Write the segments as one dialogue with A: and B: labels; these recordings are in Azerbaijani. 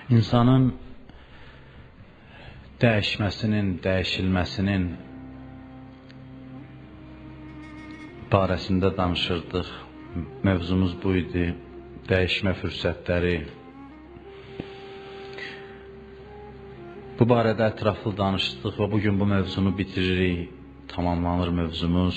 A: İnsanın dəyişməsinin, dəyişilməsinin barəsində danışırdıq. Mövzumuz bu idi. Dəyişmə fürsətləri. Bu barədə ətraflı danışdıq və bugün bu mövzunu bitiririk. Tamamlanır mövzumuz.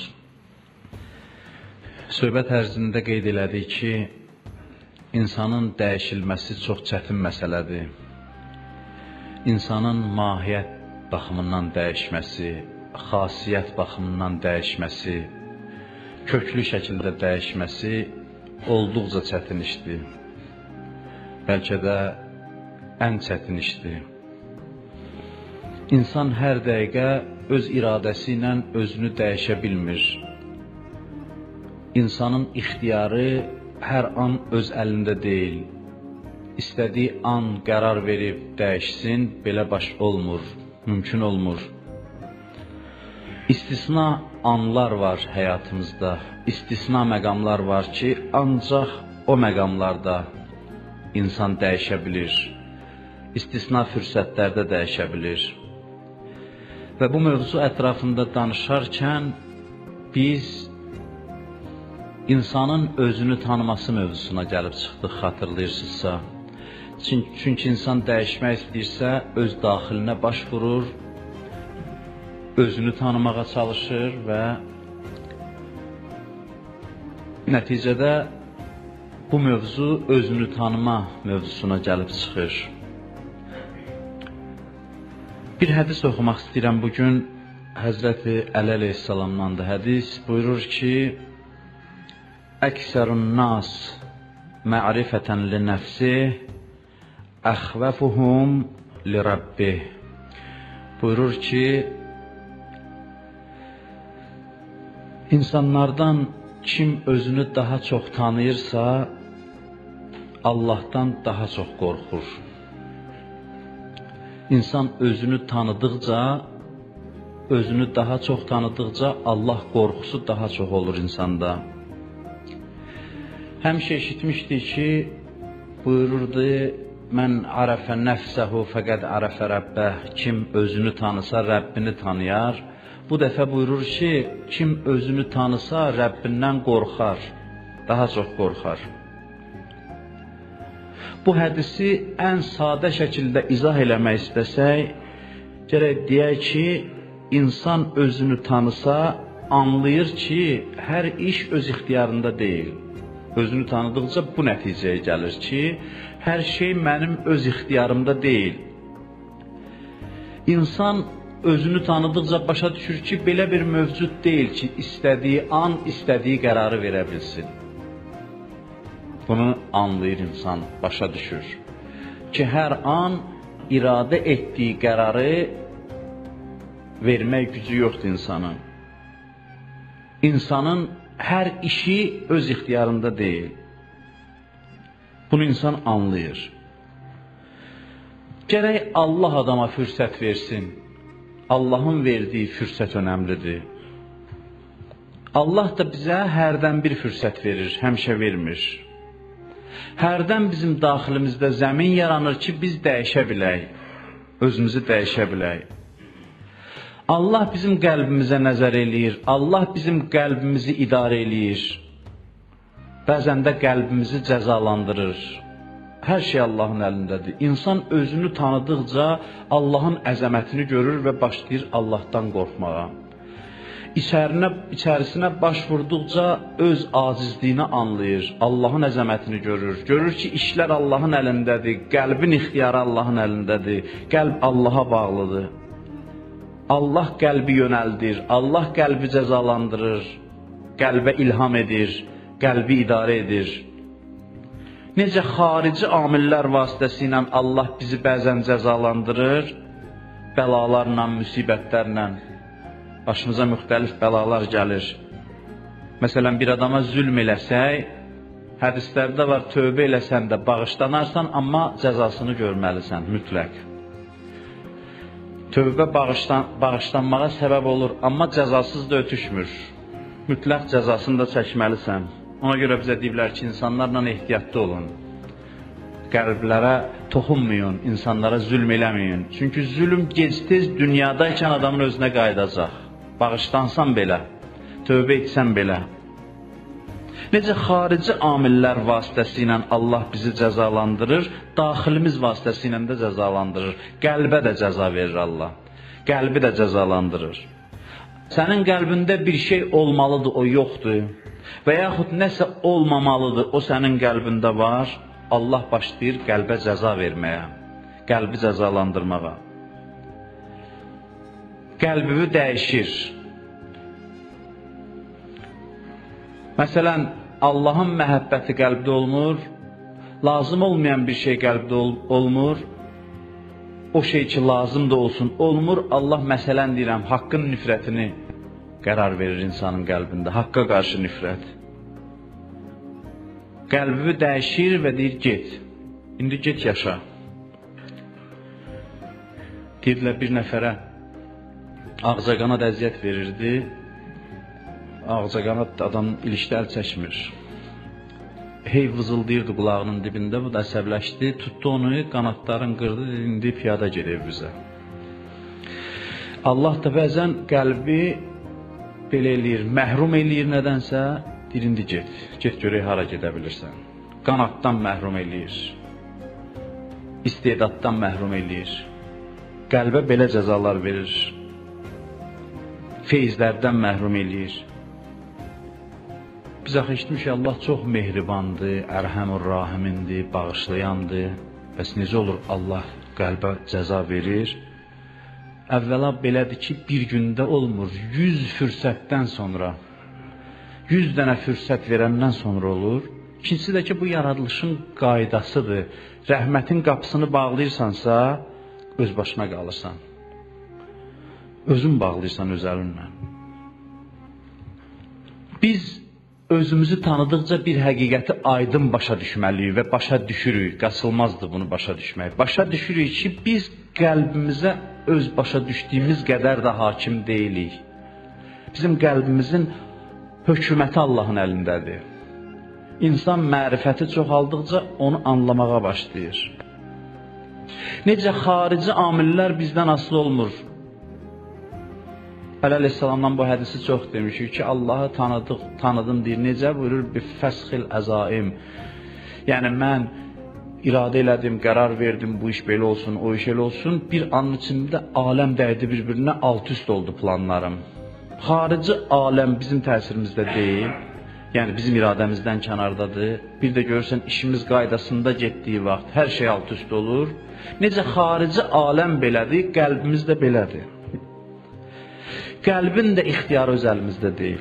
A: Söhbət ərzində qeyd elədik ki, insanın dəyişilməsi çox çətin məsələdir. İnsanın mahiyyət baxımından dəyişməsi, xasiyyət baxımından dəyişməsi, köklü şəkildə dəyişməsi olduqca çətin işdir. Bəlkə də ən çətin işdir. İnsan hər dəqiqə öz iradəsi ilə özünü dəyişə bilmir. İnsanın ixtiyarı hər an öz əlində deyil. İstədiyi an qərar verib dəyişsin, belə baş olmur, mümkün olmur. İstisna anlar var həyatımızda, istisna məqamlar var ki, ancaq o məqamlarda insan dəyişə bilir. İstisna fürsətlərdə dəyişə bilir. Və bu mövzu ətrafında danışarkən biz insanın özünü tanıması mövzusuna gəlib çıxdıq, xatırlayırsınızsa. Çünki insan dəyişmək istəyirsə, öz daxilinə baş vurur, özünü tanımağa çalışır və nəticədə bu mövzu özünü tanıma mövzusuna gəlib çıxır. Bir hədis oxumaq istəyirəm bugün. Həzrəti Əli əleyhissalamdandır hədis. Buyurur ki, Əksərun nas ma'rifətən li nəfsih, əxvəfuhum li Rabbih. Buyurur ki, insanlardan kim özünü daha çox tanıyırsa, Allahdan daha çox qorxur. İnsan özünü tanıdıqca, özünü daha çox tanıdıqca Allah qorxusu daha çox olur insanda. Həmişə eşitmişdik ki, buyururdu, mən ərəfə nəfsəhu fəqəd ərəfə rəbbəh. Kim özünü tanısa, Rəbbini tanıyar. Bu dəfə buyurur ki, kim özünü tanısa, Rəbbindən qorxar, daha çox qorxar. Bu hədisi ən sadə şəkildə izah eləmək istəsək, gərək deyək ki, insan özünü tanısa, anlayır ki, hər iş öz ixtiyarında deyil. Özünü tanıdıqca bu nəticəyə gəlir ki, hər şey mənim öz ixtiyarımda deyil. İnsan özünü tanıdıqca başa düşür ki, belə bir mövcud deyil ki, istədiyi an, istədiyi qərarı verə bilsin. Bunu anlayır insan, başa düşür. Ki, hər an iradə etdiyi qərarı vermək gücü yoxdur insanın. İnsanın hər işi öz ixtiyarında deyil. Bunu insan anlayır. Gərək Allah adama fürsət versin. Allahın verdiyi fürsət önəmlidir. Allah da bizə hərdən bir fürsət verir, həmişə vermir. Hərdən bizim daxilimizdə zəmin yaranır ki, biz dəyişə bilək, özümüzü dəyişə bilək. Allah bizim qəlbimizə nəzər eləyir, Allah bizim qəlbimizi idarə eləyir. Bəzən də qəlbimizi cəzalandırır. Hər şey Allahın əlindədir. İnsan özünü tanıdıqca Allahın əzəmətini görür və başlayır Allahdan qorxmağa. İçərisinə baş vurduqca öz acizliyini anlayır, Allahın əzəmətini görür. Görür ki, işlər Allahın əlindədir, qəlbin ixtiyarı Allahın əlindədir, qəlb Allaha bağlıdır. Allah qəlbi yönəldir, Allah qəlbi cəzalandırır, qəlbə ilham edir, qəlbi idarə edir. Necə xarici amillər vasitəsilə Allah bizi bəzən cəzalandırır, bəlalarla, müsibətlərlə. Başımıza müxtəlif bəlalar gəlir. Məsələn, bir adama zülm eləsək, hədislərdə var, tövbə eləsən də bağışlanarsan, amma cəzasını görməlisən, mütləq. Tövbə bağışlanmağa səbəb olur, amma cəzasız da ötüşmür. Mütləq cəzasını da çəkməlisən. Ona görə bizə deyirlər ki, insanlarla ehtiyatlı olun. qəlblərə toxunmayın, insanlara zülm eləməyin. Çünki zülm gec-tez dünyadaykən adamın özünə qayıdacaq. Bağışlansan belə, tövbə etsən belə. Necə xarici amillər vasitəsilə Allah bizi cəzalandırır, daxilimiz vasitəsilə də cəzalandırır. Qəlbə də cəza verir Allah. Qəlbi də cəzalandırır. Sənin qəlbində bir şey olmalıdır, o yoxdur. Və yaxud nəsə olmamalıdır, o sənin qəlbində var. Allah başlayır qəlbə cəza verməyə, qəlbi cəzalandırmağa. Qəlbimi dəyişir. Məsələn, Allahın məhəbbəti qəlbdə olmur, lazım olmayan bir şey qəlbdə olmur, o şey ki lazım da olsun, olmur. Allah məsələn deyirəm, haqqın nifrətini qərar verir insanın qəlbində, haqqa qarşı nifrət. Qəlbimi dəyişir və deyir, get, indi get yaşa. Deyirlər, bir nəfərə ağcaqanad əziyyət verirdi, ağcaqanad adam ilişdə əl çəkmir. Hey vızıldayırdı qulağının dibində, bu da əsəbləşdi, tutdu onu, qanadların qırdı, indi piyada gedir bizə. Allah da bəzən qəlbi belə eləyir, məhrum eləyir nədənsə, deyir, indi get görək hara gedə bilirsən. Qanaddan məhrum eləyir, istedaddan məhrum eləyir, qəlbə belə cəzalar verir, feyzlərdən məhrum eləyir. Biz axı eşitmişik, Allah çox mehribandır, ərhəmur rahimindir, bağışlayandır. Bəs necə olur Allah qəlbə cəza verir? Əvvəla belədir ki, bir gündə olmur, 100 fürsətdən sonra, 100 dənə fürsət verəndən sonra olur. İkincisi də ki, bu yaradılışın qaydasıdır. Rəhmətin qapısını bağlayırsansa, öz başına qalırsan. Özün bağlayırsan öz əlinlə. Biz özümüzü tanıdıqca bir həqiqəti aydın başa düşməliyik və başa düşürük. Qaçılmazdır bunu başa düşmək. Başa düşürük ki, biz qəlbimizə öz başa düşdüyümüz qədər də hakim deyilik. Bizim qəlbimizin hökuməti Allahın əlindədir. İnsan mərifəti çoxaldıqca onu anlamağa başlayır. Necə xarici amillər bizdən asılı olmur. Əleyhissalamdan bu hədisi çox demişik ki, Allahı tanıdım deyir. Necə buyurur? Bir fəsxil əzaim. Yəni mən iradə elədim, qərar verdim, bu iş belə olsun, o iş elə olsun. Bir anın içində aləm dəydi bir-birinə, alt-üst oldu planlarım. Xarici aləm bizim təsirimizdə deyil. Yəni bizim iradəmizdən kənardadır. Bir də görürsən işimiz qaydasında getdiyi vaxt hər şey alt-üst olur. Necə xarici aləm belədir, qəlbimiz də belədir. Qəlbin də ixtiyarı öz əlimizdə deyil.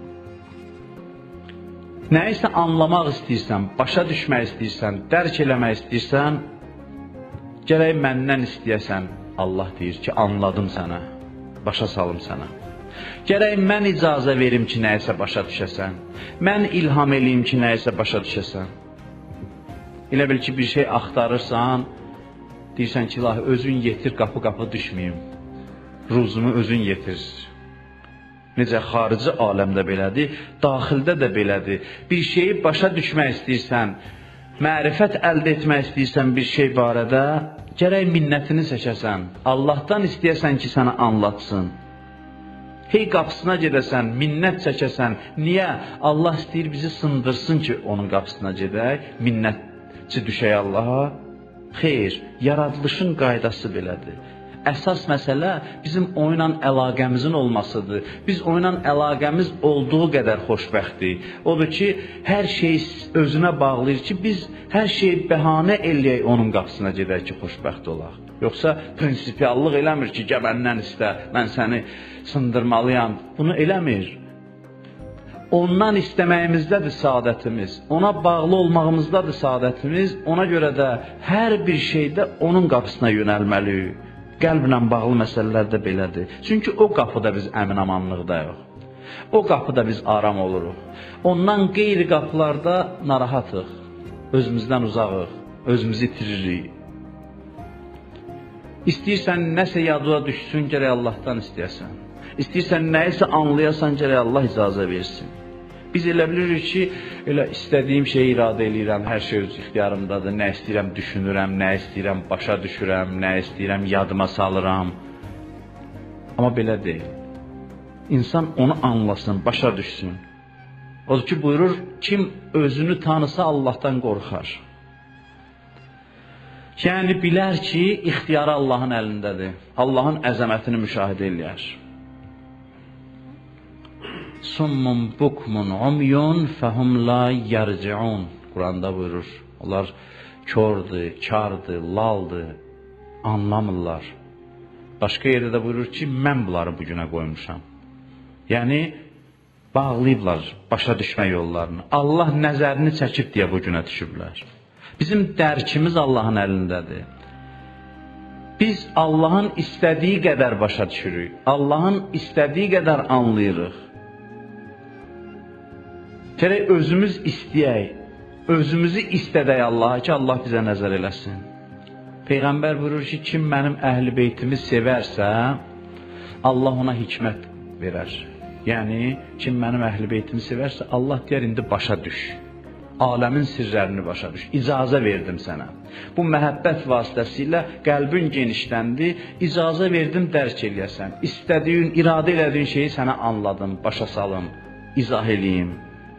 A: Nəyisə anlamaq istəyirsən, başa düşmək istəyirsən, dərk eləmək istəyirsən, gərək məndən istəyəsən. Allah deyir ki, anladım sənə, başa salım sənə. Gərək mən icazə verim ki, nəyisə başa düşəsən. Mən ilham eləyim ki, nəyisə başa düşəsən. Elə bil ki, bir şey axtarırsan, deyirsən ki, ilahi, özün yetir, qapı-qapı düşməyim. Ruzumu özün yetir. Necə xarici aləmdə belədir, daxildə də belədir. Bir şeyi başa düşmək istəyirsən, mərifət əldə etmək istəyirsən bir şey barədə, gərək minnətini çəkəsən. Allahdan istəyəsən ki, sənə anlatsın. Hey qapısına gedəsən, minnət çəkəsən. Niyə? Allah istəyir bizi sındırsın ki, onun qapısına gedək, minnətçi düşək Allaha. Xeyr, yaradılışın qaydası belədir. Əsas məsələ bizim onunla əlaqəmizin olmasıdır. Biz onunla əlaqəmiz olduğu qədər xoşbəxtdik. Odur ki, hər şey özünə bağlayır ki, biz hər şeyi bəhanə eləyək onun qapısına gedək ki, xoşbəxt olaq. Yoxsa prinsipiallıq eləmir ki, gəl məndən istə, mən səni sındırmalıyam. Bunu eləmir. Ondan istəməyimizdədir saadətimiz, ona bağlı olmağımızdadır saadətimiz. Ona görə də hər bir şeydə onun qapısına yönəlməliyik. Qəlblə bağlı məsələlərdə belədir. Çünki o qapıda biz əmin-amanlıqdayıq. O qapıda biz aram oluruq. Ondan qeyri qapılarda narahatıq, özümüzdən uzağıq, özümüzü itiririk. İstəyirsən nəsə yadına düşsün, gərək Allahdan istəyəsən. İstəyirsən nəyisə anlayasan, gərək Allah icazə versin. Biz elə bilirik ki, elə istədiyim şeyi iradə edirəm, hər şey öz ixtiyarımdadır. Nə istəyirəm düşünürəm, nə istəyirəm başa düşürəm, nə istəyirəm yadıma salıram. Amma belə deyil. İnsan onu anlasın, başa düşsün. Odur ki, buyurur, kim özünü tanısa Allahdan qorxar. Yəni, bilər ki, ixtiyarı Allahın əlindədir. Allahın əzəmətini müşahidə eləyər. Summun bukmun umyun fəhum la yarciun. Quranda buyurur. Onlar kördür, kardır, laldır, anlamırlar. Başqa yerdə də buyurur ki, mən bunları bugünə qoymuşam. Yəni, bağlayıblar başa düşmə yollarını. Allah nəzərini çəkib deyə bugünə düşüblər. Bizim dərkimiz Allahın əlindədir. Biz Allahın istədiyi qədər başa düşürük. Allahın istədiyi qədər anlayırıq. Gərək özümüz istəyək, özümüzü istədək Allaha ki, Allah bizə nəzər eləsin. Peyğəmbər buyurur ki, kim mənim əhl-i beytimi sevərsə, Allah ona hikmət verər. Yəni, kim mənim əhl-i beytimi sevərsə, Allah deyər, indi başa düş. Aləmin sirlərini başa düş. İcazə verdim sənə. Bu məhəbbət vasitəsilə qəlbin genişləndi, icazə verdim dərk eləyəsən. İstədiyin, iradə elədiyin şeyi sənə anladım, başa salım, izah eləyim.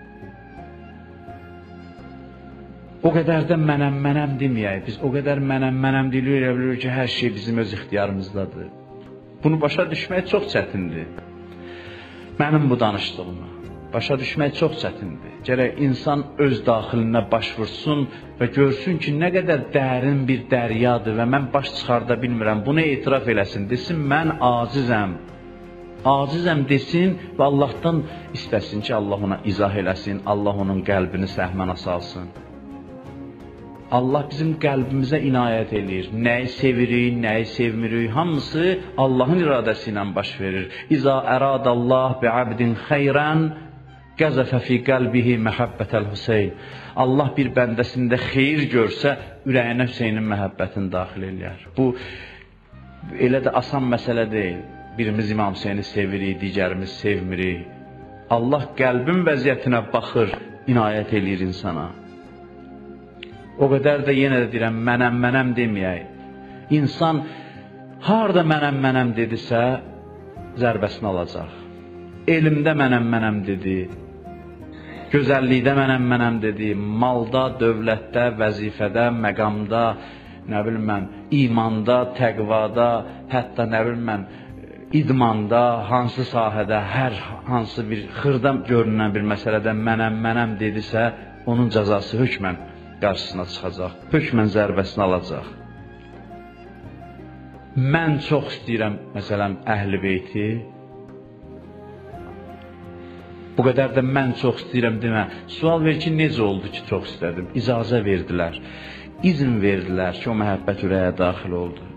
A: O qədər də mənəm deməyək. Biz o qədər mənəm deyirik ki, hər şey bizim öz ixtiyarımızdadır. Bunu başa düşmək çox çətindir. Mənim bu danışdığımı başa düşmək çox çətindir. Gərək insan öz daxilinə baş vursun və görsün ki, nə qədər dərin bir dəryadır və mən baş çıxarda bilmirəm. Bunu etiraf eləsin, desin, mən acizəm. Acizəm desin və Allahdan istəsin ki, Allah ona izah eləsin, Allah onun qəlbini səhmana salsın. Allah bizim qəlbimizə inayət eləyir. Nəyi sevirik, nəyi sevmirik, hamısı Allahın iradəsi ilə baş verir. İza əradəllah bi'abdin xeyrən qəzəfə fi qəlbihi məhəbbətəl Hüseyn. Allah bir bəndəsində xeyir görsə, ürəyinə Hüseynin məhəbbətini daxil eləyər. Bu, elə də asan məsələ deyil. Birimiz İmam Hüseyni sevirik, digərimiz sevmirik. Allah qəlbin vəziyyətinə baxır, inayət eləyir insana. O qədər də yenə də deyirəm, mənəm deməyək. İnsan harada mənəm dedisə, zərbəsini alacaq. Elmdə mənəm dedi, gözəllikdə mənəm dedi, malda, dövlətdə, vəzifədə, məqamda, nə bilim mən, imanda, təqvada, hətta nə bilim mən, idmanda, hansı sahədə, hər hansı bir xırda görünən bir məsələdə mənəm dedisə, onun cəzası hökmən qarşısına çıxacaq, hökmən zərbəsini alacaq. Mən çox istəyirəm, məsələn, əhl-i beyti, bu qədər də mən çox istəyirəm demə. Sual ver ki, necə oldu ki, çox istədim? İcazə verdilər, izin verdilər ki, o məhəbbət ürəyə daxil oldu.